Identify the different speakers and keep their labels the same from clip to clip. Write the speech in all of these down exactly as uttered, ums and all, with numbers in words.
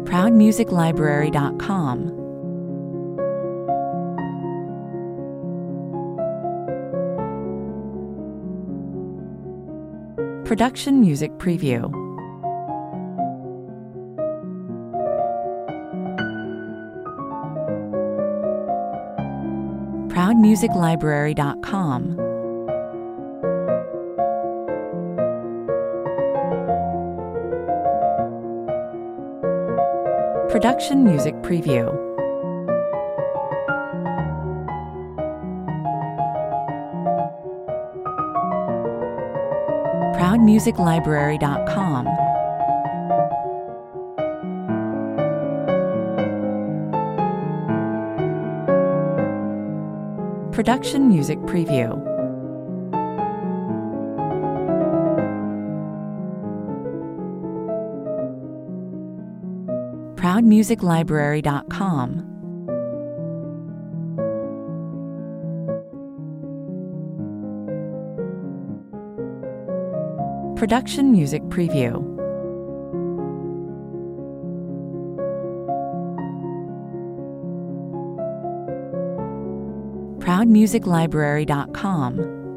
Speaker 1: proud music library dot com. Production Music Preview. proud music library dot com. Production Music Preview. proud music library dot com. Production Music Preview. proud music library dot com. Production Music Preview. proud music library dot com.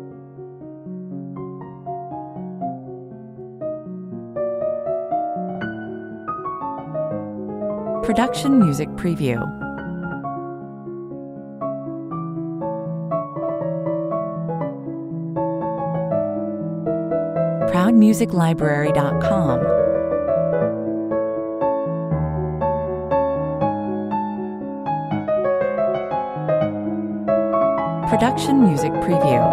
Speaker 1: Production Music Preview. proud music library dot com. Production Music Preview.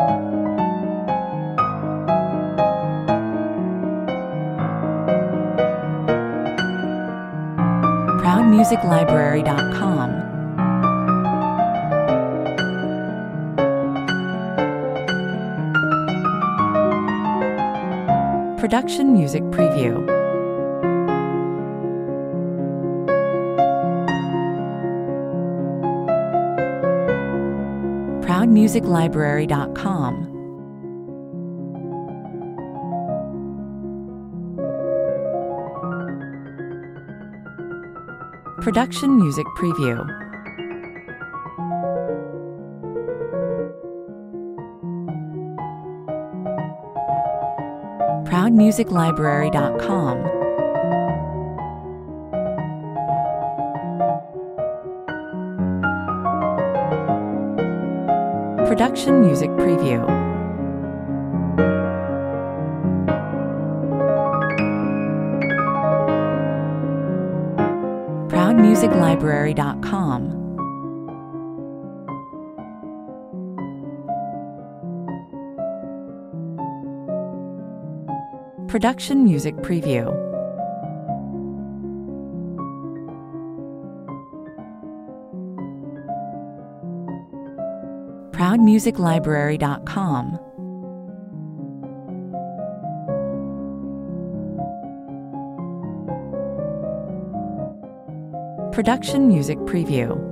Speaker 1: proud music library dot com. Production Music Preview. proud music library dot com. Production Music Preview. proud music library dot com. Production Music Preview. proud music library dot com. Production Music Preview. proud music library dot com. Production Music Preview.